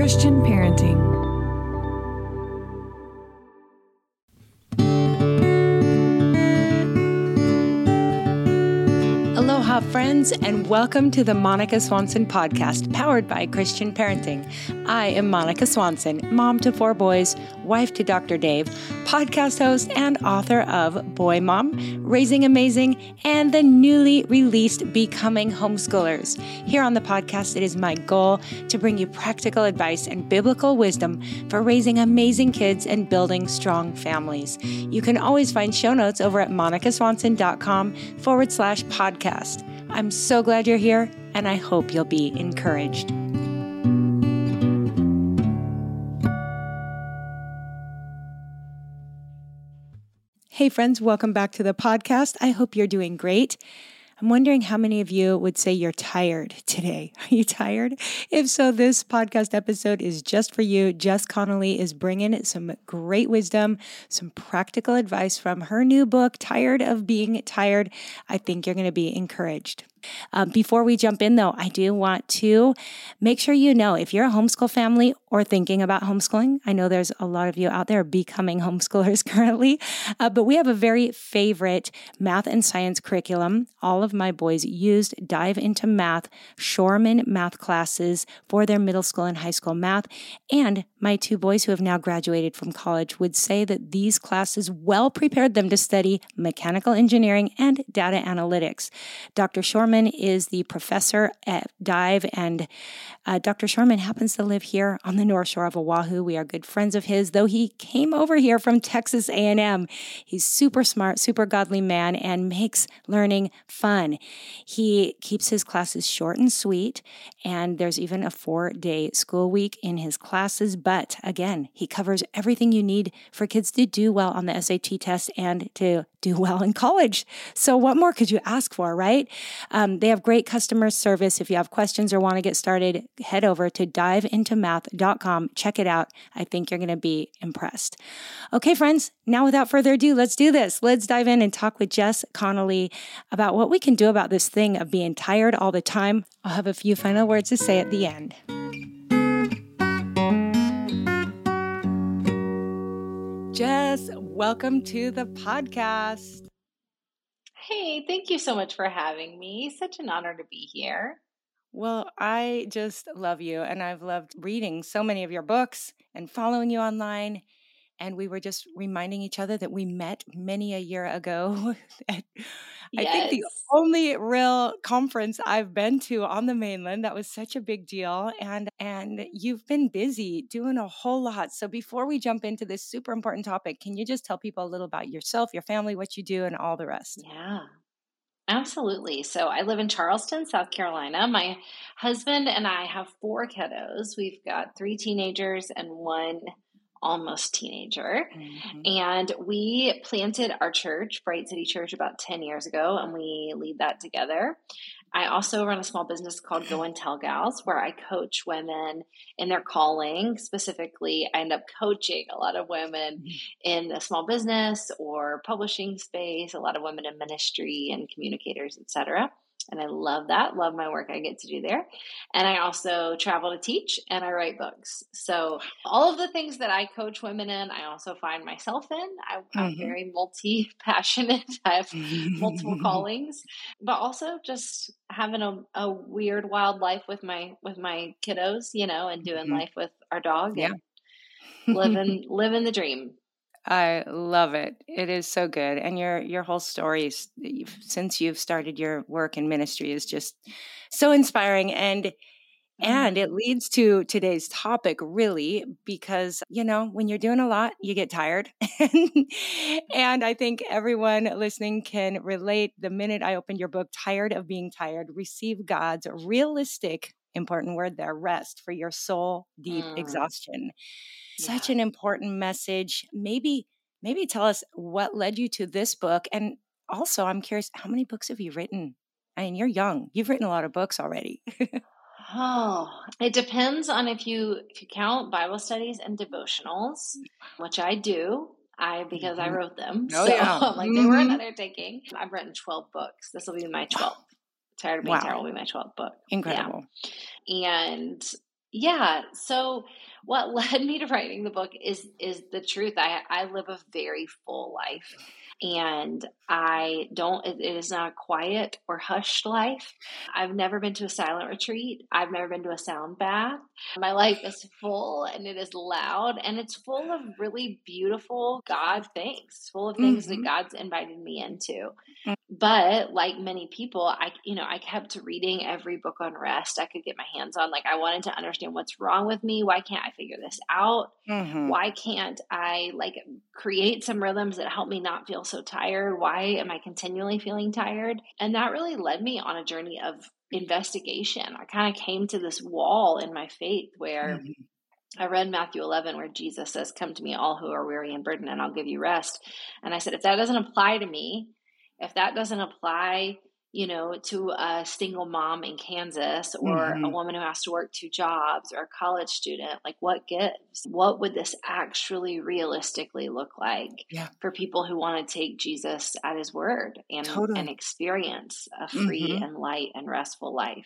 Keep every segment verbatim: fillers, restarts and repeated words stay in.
Christian Parenting. Aloha, friends, and welcome to the Monica Swanson podcast, powered by Christian Parenting. I am Monica Swanson, mom to four boys, wife to Doctor Dave, podcast host and author of Boy Mom, Raising Amazing, and the newly released Becoming Homeschoolers. Here on the podcast, it is my goal to bring you practical advice and biblical wisdom for raising amazing kids and building strong families. You can always find show notes over at monicaswanson.com forward slash podcast. I'm so glad you're here, and I hope you'll be encouraged. Hey friends, welcome back to the podcast. I hope you're doing great. I'm wondering how many of you would say you're tired today. Are you tired? If so, this podcast episode is just for you. Jess Connolly is bringing some great wisdom, some practical advice from her new book, Tired of Being Tired. I think you're going to be encouraged. Um, before we jump in, though, I do want to make sure you know if you're a homeschool family or thinking about homeschooling. I know there's a lot of you out there becoming homeschoolers currently, uh, but we have a very favorite math and science curriculum. All of my boys used Dive into Math, Shorman math classes for their middle school and high school math. And my two boys who have now graduated from college would say that these classes well prepared them to study mechanical engineering and data analytics. Doctor Shorman is the professor at Dive, and uh, Doctor Shorman happens to live here on the North Shore of Oahu. We are good friends of his, though he came over here from Texas A and M. He's super smart, super godly man, and makes learning fun. He keeps his classes short and sweet, and there's even a four-day school week in his classes. But again, he covers everything you need for kids to do well on the S A T test and to do well in college. So what more could you ask for, right? Um, they have great customer service. If you have questions or want to get started, head over to dive into math dot com. Check it out. I think you're going to be impressed. Okay, friends, now without further ado, let's do this. Let's dive in and talk with Jess Connolly about what we can do about this thing of being tired all the time. I'll have a few final words to say at the end. Jess, welcome to the podcast. Hey, thank you so much for having me. Such an honor to be here. Well, I just love you, and I've loved reading so many of your books and following you online. And we were just reminding each other that we met many a year ago. at, I think the Yes. only real conference I've been to on the mainland. That was such a big deal. And and you've been busy doing a whole lot. So before we jump into this super important topic, can you just tell people a little about yourself, your family, what you do, and all the rest? Yeah, absolutely. So I live in Charleston, South Carolina. My husband and I have four kiddos. We've got three teenagers and one almost teenager. Mm-hmm. And we planted our church, Bright City Church, about ten years ago, and we lead that together. I also run a small business called Go and Tell Gals, where I coach women in their calling. Specifically, I end up coaching a lot of women in the small business or publishing space, a lot of women in ministry and communicators, et cetera. And I love that, love my work I get to do there. And I also travel to teach and I write books. So all of the things that I coach women in, I also find myself in. I, I'm Mm-hmm. very multi-passionate. I have multiple callings, but also just having a, a weird, wild life with my with my kiddos, you know, and doing Mm-hmm. life with our dog Yeah. and living living the dream. I love it. It is so good. And your your whole story s- you've- since you've started your work in ministry is just so inspiring. And and it leads to today's topic, really, because, you know, when you're doing a lot, you get tired. And I think everyone listening can relate. The minute I opened your book, Tired of Being Tired, receive God's realistic, important word there, rest for your soul deep Mm, exhaustion. Such yeah. an important message. Maybe, maybe tell us what led you to this book. And also, I'm curious, how many books have you written? I mean, you're young. You've written a lot of books already. Oh, it depends on if you if you count Bible studies and devotionals, which I do. I because I Mhm. wrote them, Oh, so yeah. like they were an Mhm. undertaking. I've written twelve books. This will be my twelfth. Tired of Being Wow. Tired will be my twelfth book. Yeah, Incredible. and Yeah. So what led me to writing the book is is the truth. I I live a very full life, and I don't it, it is not a quiet or hushed life. I've never been to a silent retreat. I've never been to a sound bath. My life is full and it is loud and it's full of really beautiful God things. It's full of things that Mm-hmm. God's invited me into. But like many people, I, you know, I kept reading every book on rest I could get my hands on. Like I wanted to understand what's wrong with me. Why can't I figure this out? Mm-hmm. Why can't I like create some rhythms that help me not feel so tired? Why am I continually feeling tired? And that really led me on a journey of investigation. I kind of came to this wall in my faith where Mm-hmm. I read Matthew eleven where Jesus says, "Come to me, all who are weary and burdened, and I'll give you rest." And I said, if that doesn't apply to me, if that doesn't apply, you know, to a single mom in Kansas or a Mm-hmm. woman who has to work two jobs or a college student, like what gives? What would this actually realistically look like Yeah, for people who want to take Jesus at his word and, and totally. experience a free Mm-hmm. and light and restful life?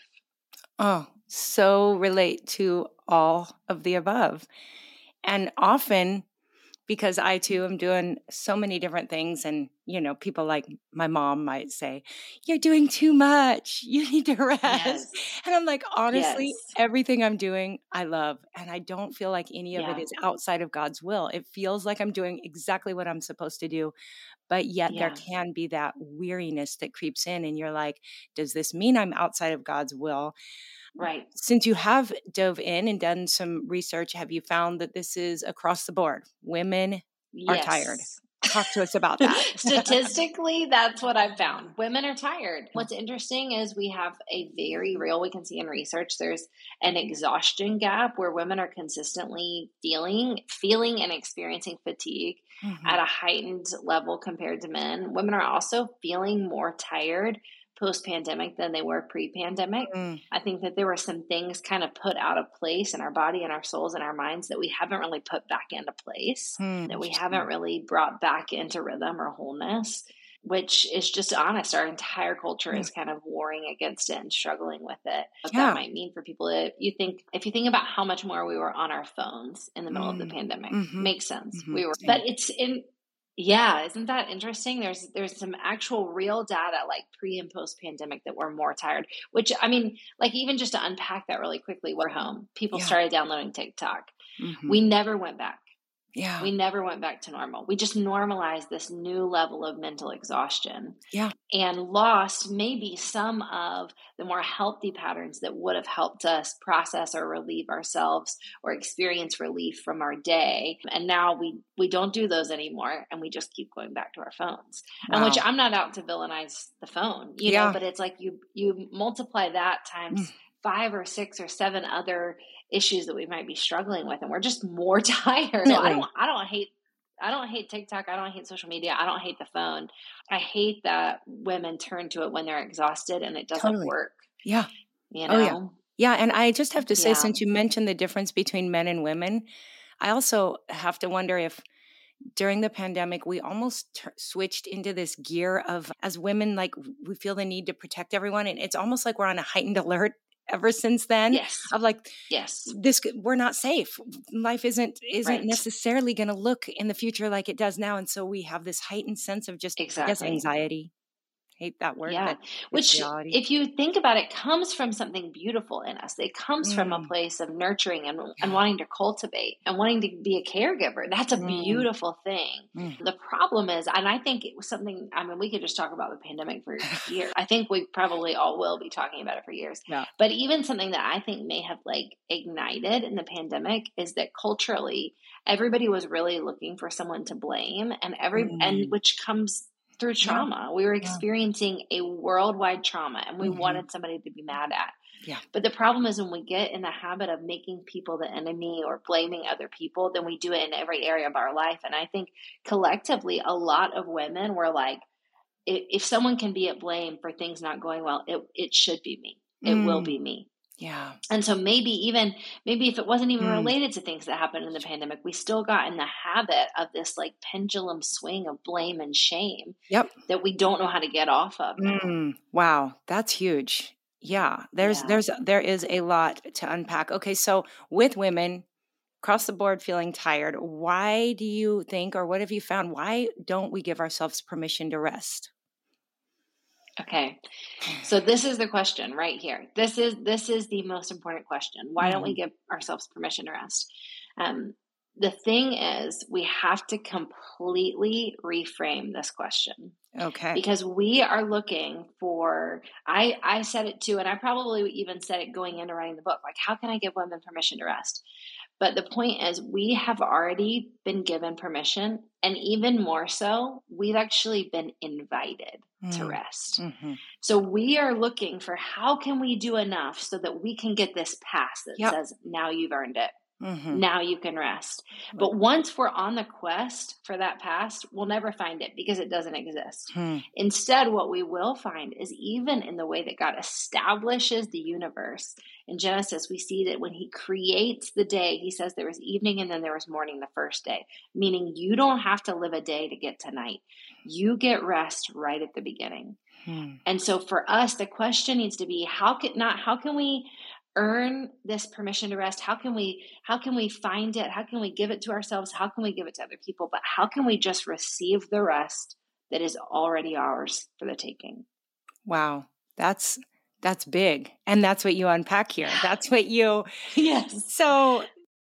Oh, so relate to all of the above. And often, because I too am doing so many different things, and you know, people like my mom might say, "You're doing too much. You need to rest." Yes. And I'm like, honestly, Yes. everything I'm doing, I love, and I don't feel like any of it Yeah. is outside of God's will. It feels like I'm doing exactly what I'm supposed to do, but yet there Yeah. can be that weariness that creeps in, and you're like, "Does this mean I'm outside of God's will?" Right. Since you have dove in and done some research, have you found that this is across the board? Women are tired. Yes. Talk to us about that. Statistically, that's what I've found. Women are tired. What's interesting is we have a very real, we can see in research, there's an exhaustion gap where women are consistently feeling, feeling and experiencing fatigue Mhm. at a heightened level compared to men. Women are also feeling more tired post pandemic than they were pre pandemic. Mm, I think that there were some things kind of put out of place in our body and our souls and our minds that we haven't really put back into place, hmm, that we haven't interesting. really brought back into rhythm or wholeness, which is just honest. Our entire culture Mm, is kind of warring against it and struggling with it. What that yeah. might mean for people, if you think, if you think about how much more we were on our phones in the middle of the Mm, pandemic, mhm, makes sense. mhm, We were, but same. it's in, yeah, isn't that interesting? There's there's some actual real data like pre and post pandemic that we're more tired, which I mean, like even just to unpack that really quickly, we're home. People Yeah. started downloading TikTok. Mhm. We never went back. Yeah. We never went back to normal. We just normalized this new level of mental exhaustion Yeah. and lost maybe some of the more healthy patterns that would have helped us process or relieve ourselves or experience relief from our day. And now we we don't do those anymore, and we just keep going back to our phones. And which Wow. I'm not out to villainize the phone, you know, Yeah. but it's like you you multiply that Mm, times five or six or seven other issues that we might be struggling with, and we're just more tired. So I don't definitely. I don't hate I don't hate TikTok. I don't hate social media. I don't hate the phone. I hate that women turn to it when they're exhausted and it doesn't Totally. work, Yeah. you Oh, yeah. know? Yeah, and I just have to say, Yeah. since you mentioned the difference between men and women, I also have to wonder if during the pandemic, we almost tur switched into this gear of, as women, like, we feel the need to protect everyone, and it's almost like we're on a heightened alert ever since then Yes. of, like, Yes. this c we're not safe. Life isn't isn't Right. necessarily gonna look in the future like it does now, and so we have this heightened sense of just, I guess, Exactly. anxiety. Hate that word, Yeah. but it's Which, reality. if you think about it, comes from something beautiful in us. It comes from a Mm, place of nurturing and, and yeah. wanting to cultivate and wanting to be a caregiver. That's a Mm, beautiful thing. mm, The problem is, and I think it was something, I mean, we could just talk about the pandemic for years. I think we probably all will be talking about it for years. yeah. But even something that I think may have like ignited in the pandemic is that culturally, everybody was really looking for someone to blame, and every, and Mm, which comes through yeah, trauma. We were yeah. experiencing a worldwide trauma and we Mhm. wanted somebody to be mad at. Yeah. But the problem is when we get in the habit of making people the enemy or blaming other people, then we do it in every area of our life. And I think collectively, a lot of women were like, if, if someone can be at blame for things not going well, it, it should be me. It will Mm, be me. yeah. And so maybe even, maybe if it wasn't even Mm, related to things that happened in the pandemic, we still got in the habit of this like pendulum swing of blame and shame yep. that we don't know how to get off of now. Mm, wow, that's huge. Yeah, there's Yeah. there's there is a lot to unpack. Okay, so with women across the board feeling tired, why do you think, or what have you found? Why don't we give ourselves permission to rest? Okay. So this is the question right here. This is this is the most important question. Why don't we Mhm. give ourselves permission to rest? Um, the thing is, we have to completely reframe this question Okay. because we are looking for. I I said it too, and I probably even said it going into writing the book. Like, how can I give women permission to rest? But the point is, we have already been given permission, and even more so, we've actually been invited to Mm. rest. Mm-hmm. So we are looking for how can we do enough so that we can get this pass that Yep. says, now you've earned it. Mm-hmm. Now you can rest. Right. But once we're on the quest for that pass, we'll never find it because it doesn't exist. Hmm. Instead, what we will find is even in the way that God establishes the universe. In Genesis, we see that when he creates the day, he says there was evening and then there was morning the first day, meaning you don't have to live a day to get to night. You get rest right at the beginning. Hmm. And so for us, the question needs to be, how can not, how can we earn this permission to rest? How can we, how can we find it? How can we give it to ourselves? How can we give it to other people? But how can we just receive the rest that is already ours for the taking? Wow. That's, that's big. And that's what you unpack here. That's what you, Yes. so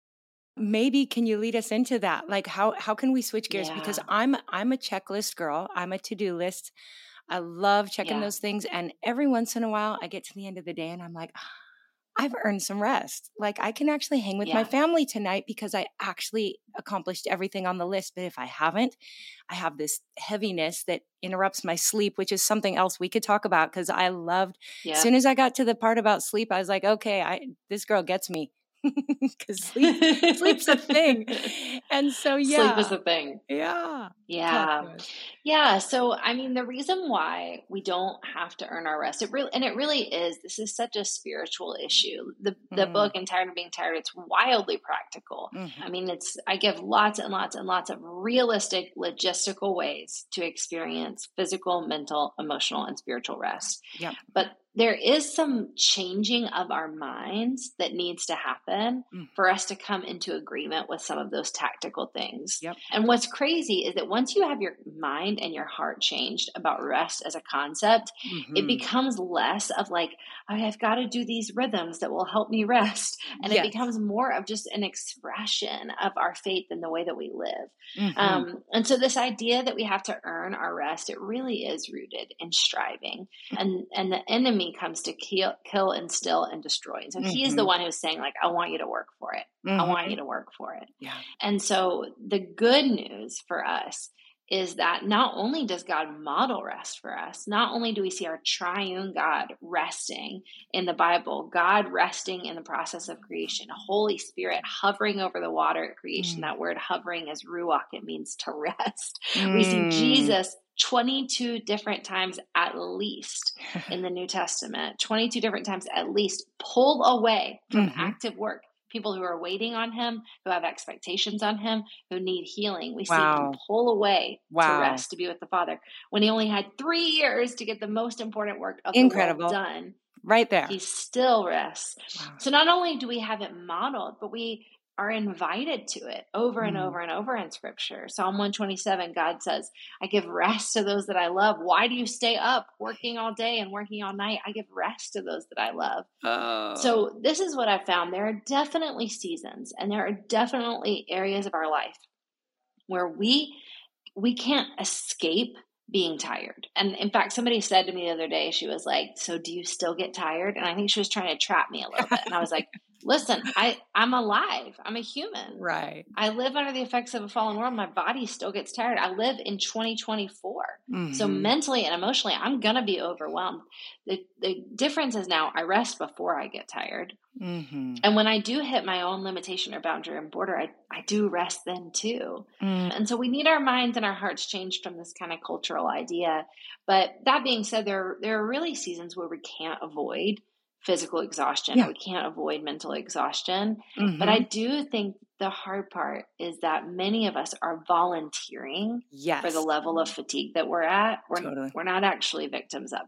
maybe can you lead us into that? Like how, how can we switch gears? Yeah. Because I'm, I'm a checklist girl. I'm a to-do list. I love checking Yeah. those things. And every once in a while I get to the end of the day and I'm like, I've earned some rest. Like I can actually hang with Yeah. my family tonight because I actually accomplished everything on the list. But if I haven't, I have this heaviness that interrupts my sleep, which is something else we could talk about because I loved, Yeah. as soon as I got to the part about sleep, I was like, okay, I this girl gets me because sleep, sleep's a thing. And so, yeah. Sleep is a thing. Yeah. Yeah. Talk to us. Yeah. So, I mean, the reason why we don't have to earn our rest, it really, and it really is, this is such a spiritual issue. The, the Mm. book, And Tired of Being Tired, it's wildly practical. Mhm. I mean, it's, I give lots and lots and lots of realistic, logistical ways to experience physical, mental, emotional, and spiritual rest. Yep. But there is some changing of our minds that needs to happen Mm. for us to come into agreement with some of those tactical things. Yep. And what's crazy is that once you have your mind and your heart changed about rest as a concept, Mhm. it becomes less of like, I've got to do these rhythms that will help me rest. And Yes. it becomes more of just an expression of our faith in the way that we live. Mhm. Um, and so this idea that we have to earn our rest, it really is rooted in striving. And, and the enemy comes to kill, kill and steal and destroy. And so he is the Mhm. one who's saying like, I want you to work for it. I want you Mhm. to work for it. Yeah. And so the good news for us is that not only does God model rest for us, not only do we see our triune God resting in the Bible, God resting in the process of creation, Holy Spirit hovering over the water at creation. Mm. That word hovering is ruach. It means to rest. Mm. We see Jesus twenty-two different times at least in the New Testament, twenty-two different times at least, pull away from Mhm. active work. People who are waiting on him, who have expectations on him, who need healing. We see him Wow. pull away to Wow. rest, to be with the Father. When he only had three years to get the most important work of the Incredible. world done, Right there. he still rests. Wow. So not only do we have it modeled, but we are invited to it over and Mm. over and over in Scripture. Psalm one twenty-seven, God says, I give rest to those that I love. Why do you stay up working all day and working all night? I give rest to those that I love. Oh. So this is what I found. There are definitely seasons and there are definitely areas of our life where we we can't escape being tired. And in fact, somebody said to me the other day, she was like, so do you still get tired? And I think she was trying to trap me a little bit. And I was like, listen, I, I'm alive. I'm a human. Right. I live under the effects of a fallen world. My body still gets tired. I live in twenty twenty-four. Mhm. So mentally and emotionally, I'm going to be overwhelmed. The, the difference is now I rest before I get tired. Mhm. And when I do hit my own limitation or boundary and border, I, I do rest then too. Mm. And so we need our minds and our hearts changed from this kind of cultural idea. But that being said, there, there are really seasons where we can't avoid physical exhaustion. Yeah. We can't avoid mental exhaustion. Mhm. But I do think the hard part is that many of us are volunteering Yes. for the level of fatigue that we're at. We're, Totally. we're not actually victims of it.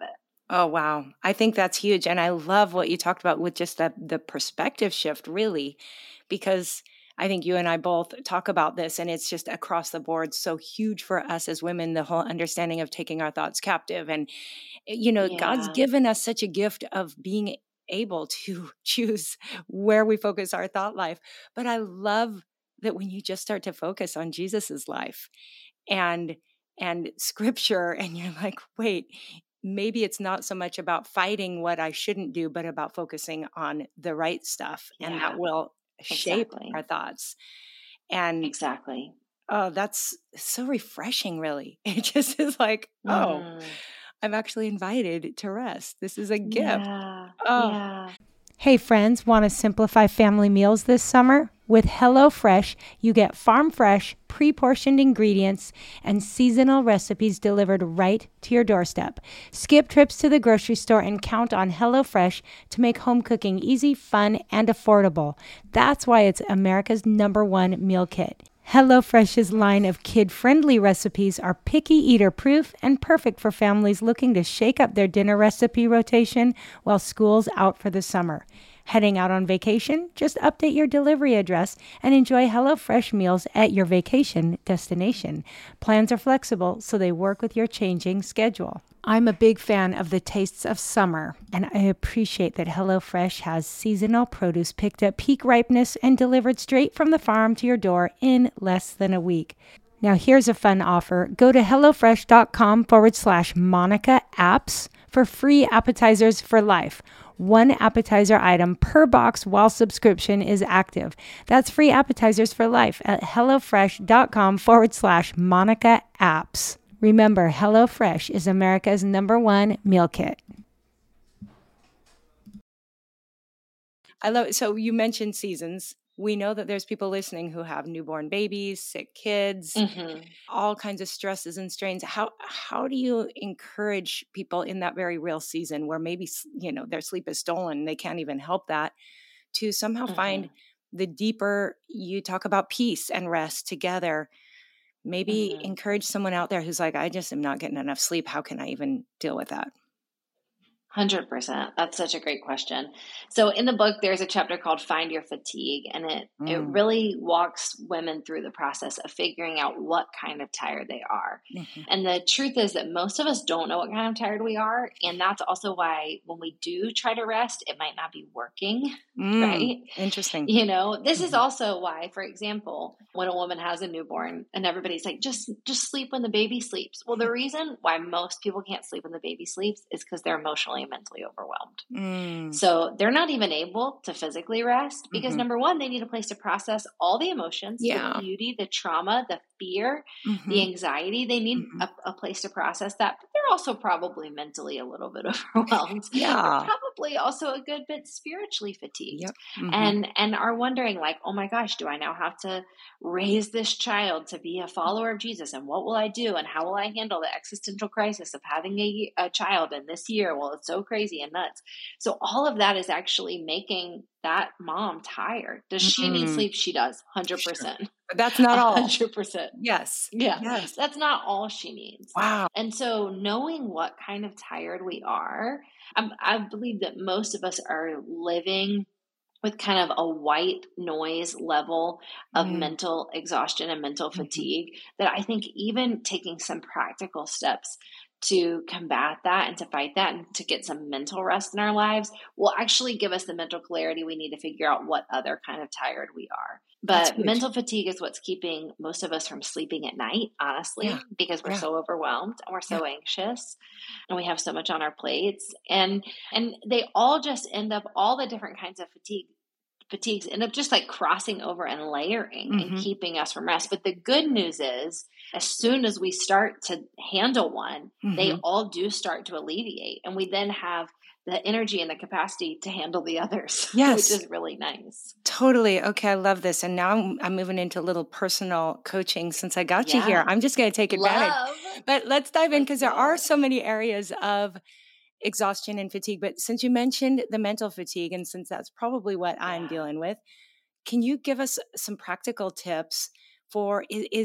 Oh, wow. I think that's huge. And I love what you talked about with just the, the perspective shift, really, because I think you and I both talk about this, and it's just across the board so huge for us as women, the whole understanding of taking our thoughts captive. And, you know, God's Yeah. given us such a gift of being able to choose where we focus our thought life. But I love that when you just start to focus on Jesus's life and and scripture, and you're like, wait, maybe it's not so much about fighting what I shouldn't do, but about focusing on the right stuff, and Yeah. that will shape Exactly. our thoughts. And Exactly. oh, that's so refreshing, really. It just is like, oh, Mm. I'm actually invited to rest. This is a gift. Yeah. Oh. Yeah. Hey friends, want to simplify family meals this summer? With HelloFresh, you get farm fresh, pre-portioned ingredients and seasonal recipes delivered right to your doorstep. Skip trips to the grocery store and count on HelloFresh to make home cooking easy, fun, and affordable. That's why it's America's number one meal kit. HelloFresh's line of kid-friendly recipes are picky eater-proof and perfect for families looking to shake up their dinner recipe rotation while school's out for the summer. Heading out on vacation? Just update your delivery address and enjoy HelloFresh meals at your vacation destination. Plans are flexible, so they work with your changing schedule. I'm a big fan of the tastes of summer, and I appreciate that HelloFresh has seasonal produce picked at peak ripeness and delivered straight from the farm to your door in less than a week. Now, here's a fun offer. Go to HelloFresh.com forward slash Monica apps for free appetizers for life. One appetizer item per box while subscription is active. That's free appetizers for life at HelloFresh.com forward slash Monica apps. Remember, HelloFresh is America's number one meal kit. I love it. So you mentioned seasons. We know that there's people listening who have newborn babies, sick kids, Mm-hmm. all kinds of stresses and strains. How how do you encourage people in that very real season where maybe, you know, their sleep is stolen, they can't even help that, to somehow Mm-hmm. find the deeper, you talk about peace and rest together. Maybe Mm-hmm. encourage someone out there who's like, I just am not getting enough sleep. How can I even deal with that? one hundred percent. That's such a great question. So in the book, there's a chapter called Find Your Fatigue, and it, Mm. it really walks women through the process of figuring out what kind of tired they are. Mm-hmm. And the truth is that most of us don't know what kind of tired we are. And that's also why when we do try to rest, it might not be working, Mm. right? Interesting. You know, this Mhm. is also why, for example, when a woman has a newborn and everybody's like, just, just sleep when the baby sleeps. Well, the reason why most people can't sleep when the baby sleeps is because they're emotionally and mentally overwhelmed. Mm. So they're not even able to physically rest because Mhm. number one, they need a place to process all the emotions, Yeah. the beauty, the trauma, the fear, Mhm. the anxiety. They need Mhm. a, a place to process that, but they're also probably mentally a little bit overwhelmed. Yeah. They're probably also a good bit spiritually fatigued. Yep. Mhm. And and are wondering like, oh my gosh, do I now have to raise this child to be a follower of Jesus? And what will I do? And how will I handle the existential crisis of having a, a child in this year? Well, it's so crazy and nuts. So all of that is actually making that mom tired. Does she need Mm. sleep? She does, one hundred Sure. percent. But that's not all. one hundred percent. Yes. Yeah, Yes. that's not all she needs. Wow. And so knowing what kind of tired we are, I, I believe that most of us are living with kind of a white noise level of Mm. mental exhaustion and mental Mhm. fatigue that I think even taking some practical steps to combat that and to fight that and to get some mental rest in our lives will actually give us the mental clarity we need to figure out what other kind of tired we are. That's But huge. mental fatigue is what's keeping most of us from sleeping at night, honestly, Yeah. because we're Yeah. so overwhelmed and we're so Yeah. anxious and we have so much on our plates. And and they all just end up, all the different kinds of fatigue fatigues end up just like crossing over and layering Mhm. and keeping us from rest. But the good news is, as soon as we start to handle one, they Mhm. all do start to alleviate. And we then have the energy and the capacity to handle the others, which Yes. is really nice. Totally. Okay, I love this. And now I'm, I'm moving into a little personal coaching since I got you here. Yeah. I'm just going to take advantage. Love. But let's dive in Let's because there are go. so many areas of exhaustion and fatigue. But since you mentioned the mental fatigue, and since that's probably what I'm Yeah. dealing with, can you give us some practical tips for, is, is it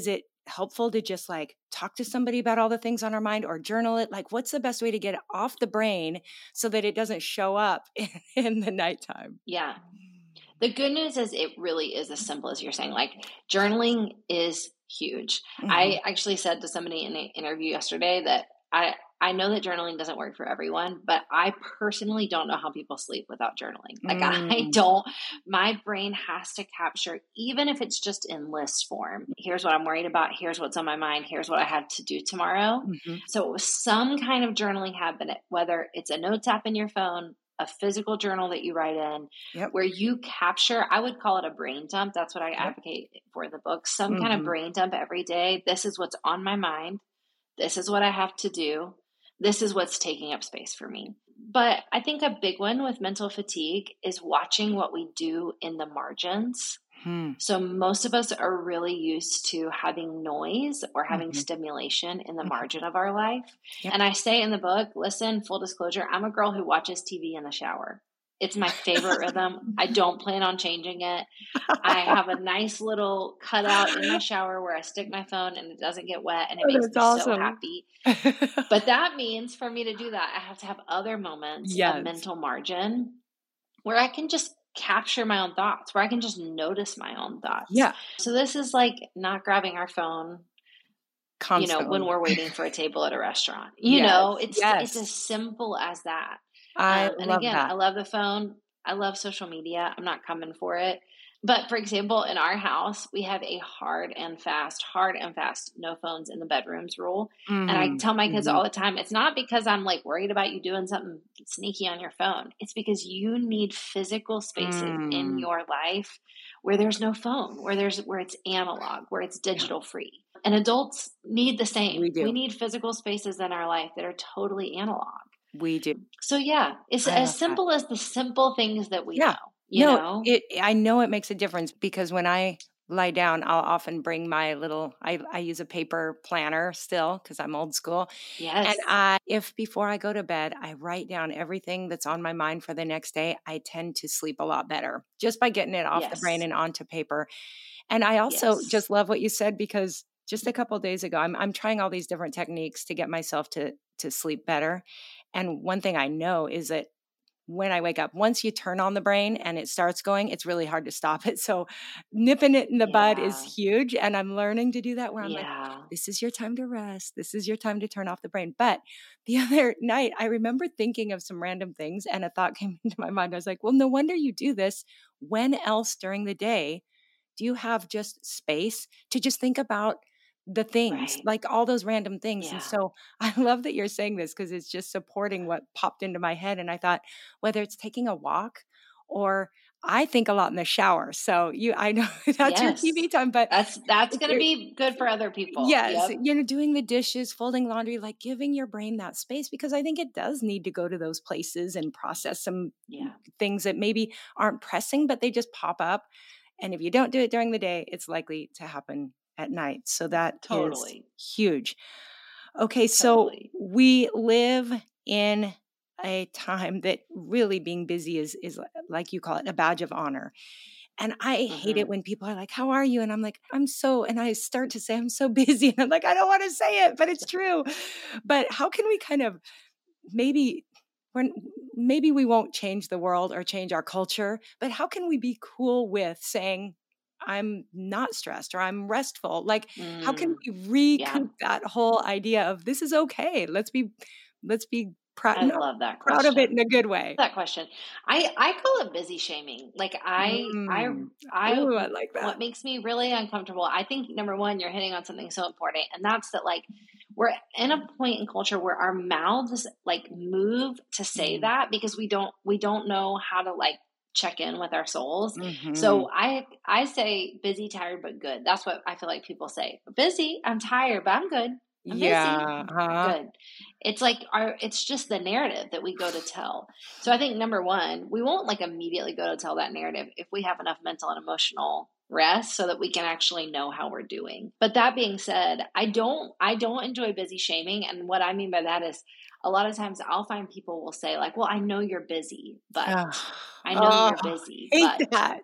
helpful to just like talk to somebody about all the things on our mind or journal it? Like, what's the best way to get it off the brain so that it doesn't show up in, in the nighttime? Yeah. The good news is it really is as simple as you're saying. Like, journaling is huge. Mm-hmm. I actually said to somebody in an interview yesterday that I, I know that journaling doesn't work for everyone, but I personally don't know how people sleep without journaling. Like mm. I don't, my brain has to capture, even if it's just in list form. Here's what I'm worried about. Here's what's on my mind. Here's what I have to do tomorrow. Mm-hmm. So it was some kind of journaling habit, whether it's a notes app in your phone, a physical journal that you write in, yep. where you capture, I would call it a brain dump. That's what I yep. advocate for in the book. Some mm-hmm. kind of brain dump every day. This is what's on my mind. This is what I have to do. This is what's taking up space for me. But I think a big one with mental fatigue is watching what we do in the margins. Hmm. So most of us are really used to having noise or having mm-hmm. stimulation in the margin of our life. Yep. And I say in the book, listen, full disclosure, I'm a girl who watches T V in the shower. It's my favorite rhythm. I don't plan on changing it. I have a nice little cutout in my shower where I stick my phone and it doesn't get wet, and it oh, makes me awesome. So happy. But that means for me to do that, I have to have other moments yes. of mental margin where I can just capture my own thoughts, where I can just notice my own thoughts. Yeah. So this is like not grabbing our phone, Constantly. you know, when we're waiting for a table at a restaurant. You yes. know, it's yes. it's as simple as that. I um, and love again, that. I love the phone. I love social media. I'm not coming for it. But for example, in our house, we have a hard and fast, hard and fast, no phones in the bedrooms rule. Mm-hmm. And I tell my kids mm-hmm. all the time, it's not because I'm like worried about you doing something sneaky on your phone. It's because you need physical spaces mm. in your life where there's no phone, where there's, where it's analog, where it's digital free. And adults need the same. We do. We need physical spaces in our life that are totally analog. We do. So yeah, it's I as simple that. as the simple things that we yeah. know. You no, know? It, I know it makes a difference because when I lie down, I'll often bring my little, I, I use a paper planner still because I'm old school. Yes. And I, if before I go to bed, I write down everything that's on my mind for the next day, I tend to sleep a lot better just by getting it off yes. the brain and onto paper. And I also yes. just love what you said because just a couple of days ago, I'm, I'm trying all these different techniques to get myself to, to sleep better. And one thing I know is that when I wake up, once you turn on the brain and it starts going, it's really hard to stop it. So nipping it in the yeah. bud is huge. And I'm learning to do that where I'm yeah. like, this is your time to rest. This is your time to turn off the brain. But the other night, I remember thinking of some random things and a thought came into my mind. I was like, well, no wonder you do this. When else during the day do you have just space to just think about the things, right. like all those random things. Yeah. And so I love that you're saying this because it's just supporting what popped into my head. And I thought, whether it's taking a walk or I think a lot in the shower. So you, I know that's yes. your T V time, but that's, that's going to be good for other people. Yes. Yep. You know, doing the dishes, folding laundry, like giving your brain that space, because I think it does need to go to those places and process some yeah. things that maybe aren't pressing, but they just pop up. And if you don't do it during the day, it's likely to happen at night. So that totally is huge. Okay. So totally. we live in a time that really being busy is, is like you call it, a badge of honor. And I mm-hmm. hate it when people are like, how are you? And I'm like, I'm so, and I start to say, I'm so busy. And I'm like, I don't want to say it, but it's true. But how can we kind of maybe, when maybe we won't change the world or change our culture, but how can we be cool with saying, I'm not stressed or I'm restful? Like, mm, how can we recoup yeah. that whole idea of this is okay? Let's be, let's be proud. I love that proud question. of it in a good way. That question. I, I call it busy shaming. Like I, mm. I, I, Ooh, I like that. What makes me really uncomfortable, I think number one, you're hitting on something so important. And that's that like, we're in a point in culture where our mouths like move to say mm. that because we don't, we don't know how to like check in with our souls. Mm-hmm. So I, I say busy, tired, but good. That's what I feel like people say. Busy, I'm tired, but I'm good. I'm yeah. busy. Uh-huh. Good. It's like our, it's just the narrative that we go to tell. So I think number one, we won't like immediately go to tell that narrative if we have enough mental and emotional rest so that we can actually know how we're doing. But that being said, I don't, I don't enjoy busy shaming. And what I mean by that is a lot of times I'll find people will say like, well, I know you're busy, but uh, I know uh, you're busy, hate but that.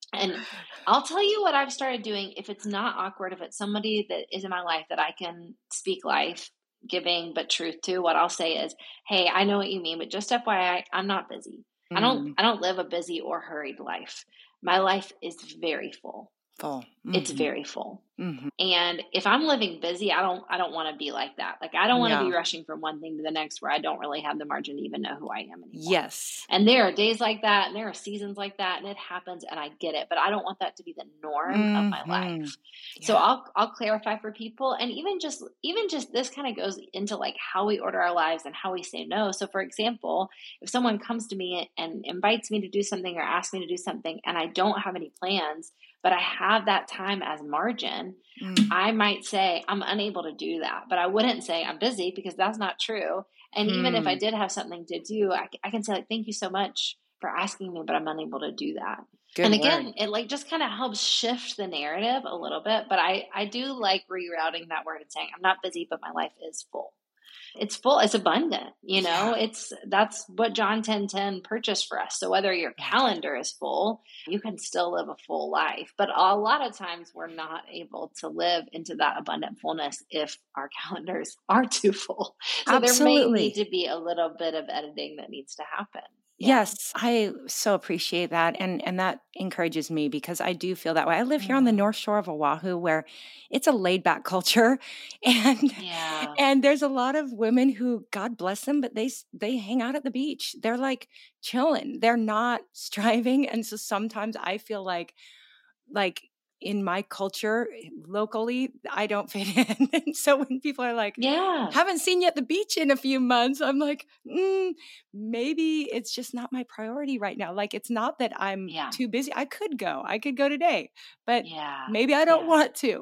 And I'll tell you what I've started doing. If it's not awkward, if it's somebody that is in my life that I can speak life giving, but truth to, what I'll say is, hey, I know what you mean, but just F Y I, I'm not busy. Mm. I don't, I don't live a busy or hurried life. My life is very full. Full. Mm-hmm. It's very full. Mm-hmm. And if I'm living busy, I don't, I don't want to be like that. Like, I don't want to No. be rushing from one thing to the next where I don't really have the margin to even know who I am anymore. Yes. And there are days like that, and there are seasons like that, and it happens, and I get it, but I don't want that to be the norm mm-hmm. of my life. Yeah. So I'll, I'll clarify for people. And even just, even just this kind of goes into like how we order our lives and how we say no. So for example, if someone comes to me and invites me to do something or asks me to do something, and I don't have any plans, but I have that time as margin, mm. I might say I'm unable to do that, but I wouldn't say I'm busy because that's not true. And mm. even if I did have something to do, I, I can say like, thank you so much for asking me, but I'm unable to do that. Good and again, word. It like just kind of helps shift the narrative a little bit, but I, I do like rerouting that word and saying I'm not busy, but my life is full. It's full. It's abundant. You know, yeah. it's, that's what John ten ten purchased for us. So whether your calendar is full, you can still live a full life. But a lot of times we're not able to live into that abundant fullness if our calendars are too full. So Absolutely. There may need to be a little bit of editing that needs to happen. Yeah. Yes, I so appreciate that. And and that encourages me because I do feel that way. I live here on the North Shore of Oahu where it's a laid back culture. And yeah. and there's a lot of women who, God bless them, but they they hang out at the beach. They're like chilling. They're not striving. And so sometimes I feel like like in my culture locally, I don't fit in. And so when people are like, yeah, haven't seen you at the beach in a few months, I'm like, mm, maybe it's just not my priority right now. Like, it's not that I'm yeah. too busy. I could go, I could go today, but yeah. maybe I don't yeah. want to.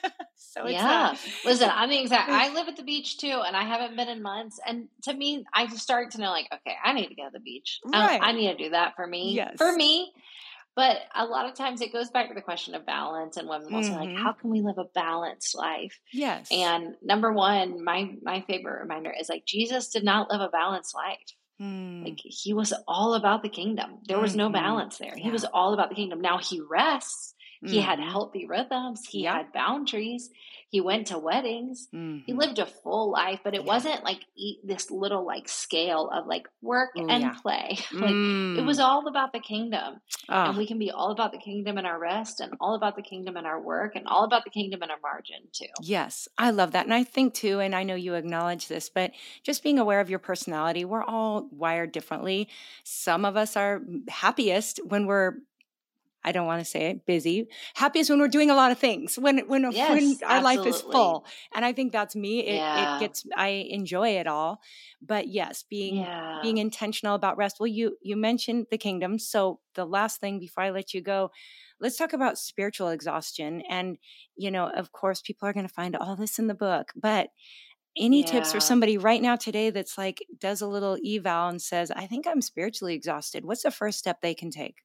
So it's yeah. Listen, I mean, exactly. I live at the beach too, and I haven't been in months. And to me, I just start to know like, okay, I need to go to the beach. Right. I, I need to do that for me, yes. for me. But a lot of times it goes back to the question of balance, and women will mm-hmm. say like, how can we live a balanced life? Yes. And number one, my, my favorite reminder is like, Jesus did not live a balanced life. Mm. Like he was all about the kingdom. There was mm-hmm. no balance there. Yeah. He was all about the kingdom. Now he rests. He mm-hmm. had healthy rhythms. He yep. had boundaries. He went to weddings. Mm-hmm. He lived a full life, but it yeah. wasn't like eat this little like scale of like work Ooh, and yeah. play. Like mm. it was all about the kingdom. Oh. And we can be all about the kingdom in our rest and all about the kingdom in our work and all about the kingdom in our margin too. Yes, I love that. And I think too, and I know you acknowledge this, but just being aware of your personality, we're all wired differently. Some of us are happiest when we're I don't want to say it, busy. Happy is when we're doing a lot of things, when when, yes, when our absolutely. life is full. And I think that's me. It, yeah. it gets, I enjoy it all. But yes, being yeah. being intentional about rest. Well, you you mentioned the kingdom. So the last thing before I let you go, let's talk about spiritual exhaustion. And, you know, of course, people are going to find all this in the book. But any yeah. tips for somebody right now today that's like, does a little eval and says, I think I'm spiritually exhausted. What's the first step they can take?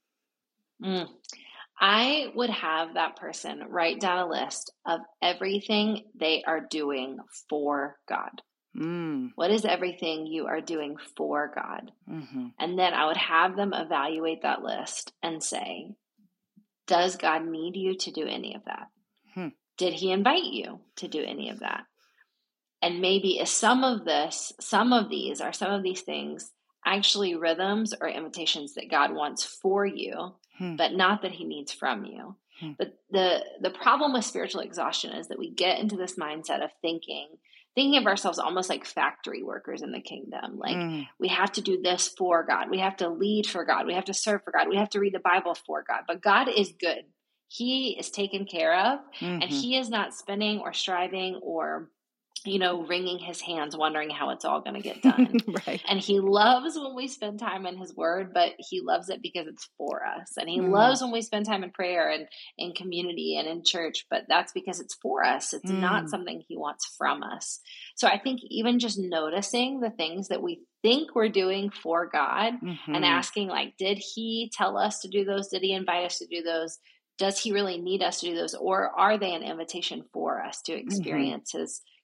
Mm. I would have that person write down a list of everything they are doing for God. Mm. What is everything you are doing for God? Mm-hmm. And then I would have them evaluate that list and say, does God need you to do any of that? Hmm. Did he invite you to do any of that? And maybe is some of this, some of these are some of these things actually rhythms or invitations that God wants for you, hmm. but not that he needs from you. Hmm. But the the problem with spiritual exhaustion is that we get into this mindset of thinking, thinking of ourselves almost like factory workers in the kingdom. Like mm. we have to do this for God. We have to lead for God. We have to serve for God. We have to read the Bible for God. But God is good. He is taken care of, mm-hmm. and he is not spinning or striving or you know, wringing his hands, wondering how it's all going to get done. Right. And he loves when we spend time in his word, but he loves it because it's for us. And he mm. loves when we spend time in prayer and in community and in church, but that's because it's for us. It's mm. not something he wants from us. So I think even just noticing the things that we think we're doing for God mm-hmm. and asking like, did he tell us to do those? Did he invite us to do those? Does he really need us to do those? Or are they an invitation for us to experience mm-hmm. his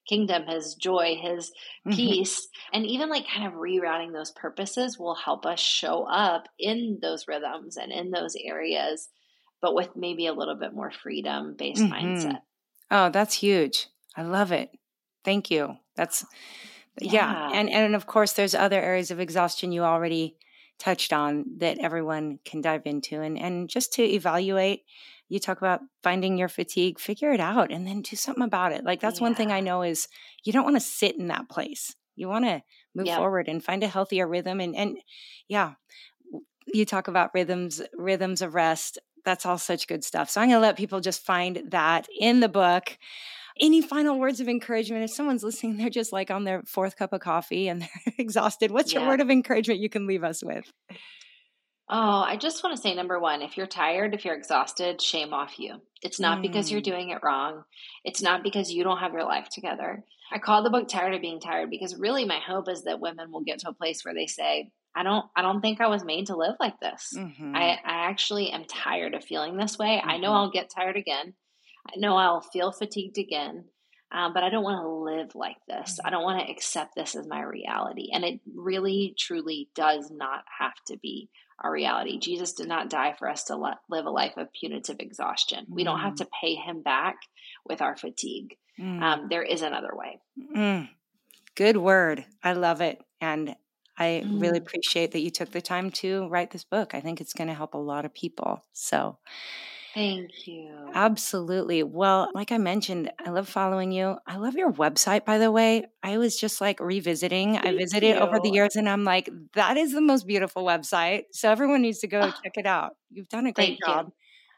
kingdom, his joy, his Mm-hmm. peace. And even like kind of rerouting those purposes will help us show up in those rhythms and in those areas, but with maybe a little bit more freedom based Mm-hmm. mindset. Oh, that's huge. I love it. Thank you. That's, yeah. Yeah. And, and of course, there's other areas of exhaustion you already touched on that everyone can dive into. And, and just to evaluate, you talk about finding your fatigue, figure it out, and then do something about it. Like that's Yeah. one thing I know is you don't want to sit in that place. You want to move Yep. forward and find a healthier rhythm. And, and yeah, you talk about rhythms, rhythms of rest. That's all such good stuff. So I'm going to let people just find that in the book. Any final words of encouragement? If someone's listening, they're just like on their fourth cup of coffee and they're exhausted. What's your Yeah. word of encouragement you can leave us with? Oh, I just want to say, number one, if you're tired, if you're exhausted, shame off you. It's not because you're Mm. doing it wrong. It's not because you don't have your life together. I call the book Tired of Being Tired because really my hope is that women will get to a place where they say, I don't, I don't think I was made to live like this. Mm-hmm. I, I actually am tired of feeling this way. Mm-hmm. I know I'll get tired again. I know I'll feel fatigued again. Um, but I don't want to live like this. I don't want to accept this as my reality. And it really, truly does not have to be our reality. Jesus did not die for us to le- live a life of punitive exhaustion. We don't have to pay him back with our fatigue. Mm. Um, there is another way. Mm. Good word. I love it. And I Mm. really appreciate that you took the time to write this book. I think it's going to help a lot of people. So Thank you. absolutely. Well, like I mentioned, I love following you. I love your website, by the way. I was just like revisiting. Thank I visited over the you. years and I'm like, that is the most beautiful website. So everyone needs to go Oh, check it out. You've done a great thank job. you.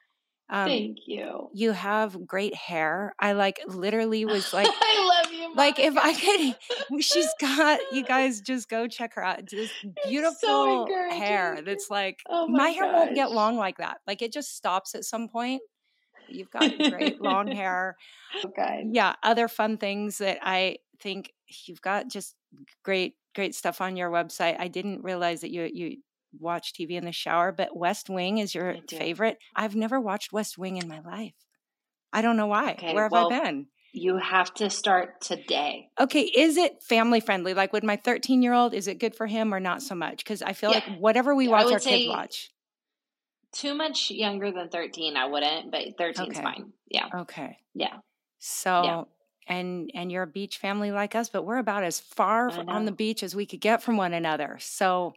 Um, Thank you. you have great hair. I like literally was like, I love you, like if I Monica. could, she's got, you guys just go check her out. It's this It's so beautiful hair encouraging. that's like, Oh my my hair won't get gosh. long like that. Like it just stops at some point. You've got great long hair. So kind. Yeah. Other fun things that I think you've got just great, great stuff on your website. I didn't realize that you, you watch T V in the shower, but West Wing is your I do. favorite. I've never watched West Wing in my life. I don't know why. Okay, Where have well, I been? you have to start today. Okay. Is it family friendly? Like with my thirteen year old, is it good for him or not so much? Because I feel Yeah, like whatever we I watch, would our kids say watch. too much younger than thirteen, I wouldn't, but thirteen's Okay. fine. Yeah, Okay. yeah, yeah. So, and and you're a beach family like us, but we're about as far I f- on the know. beach as we could get from one another. So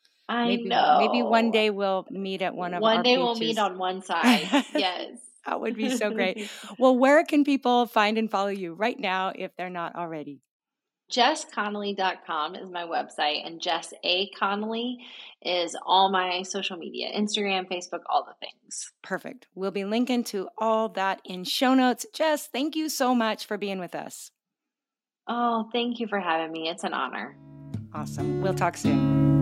I maybe maybe one know. day we'll meet at one of One our day we'll meet beaches. on one side. Yes. That would be so great. Well, where can people find and follow you right now if they're not already? Jess Connolly dot com is my website, and Jess A. Connolly is all my social media, Instagram, Facebook, all the things. Perfect. We'll be linking to all that in show notes. Jess, thank you so much for being with us. Oh, thank you for having me. It's an honor. Awesome. We'll talk soon.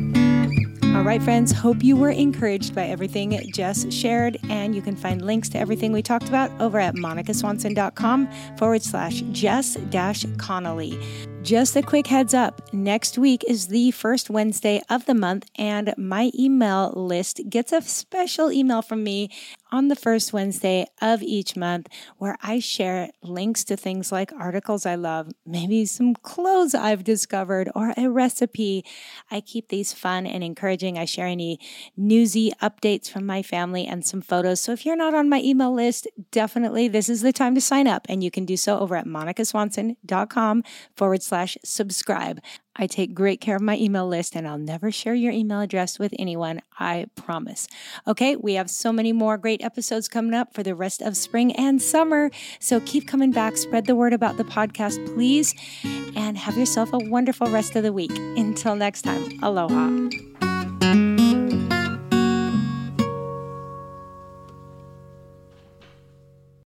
All right, friends, hope you were encouraged by everything Jess shared, and you can find links to everything we talked about over at monicaswanson.com forward slash Jess dash Connolly. Just a quick heads up, next week is the first Wednesday of the month, and my email list gets a special email from me on the first Wednesday of each month where I share links to things like articles I love, maybe some clothes I've discovered, or a recipe. I keep these fun and encouraging. I share any newsy updates from my family and some photos. So if you're not on my email list, definitely this is the time to sign up, and you can do so over at monicaswanson.com forward slash subscribe. I take great care of my email list, and I'll never share your email address with anyone, I promise. Okay, we have so many more great episodes coming up for the rest of spring and summer, so keep coming back, spread the word about the podcast, please, and have yourself a wonderful rest of the week. Until next time, aloha.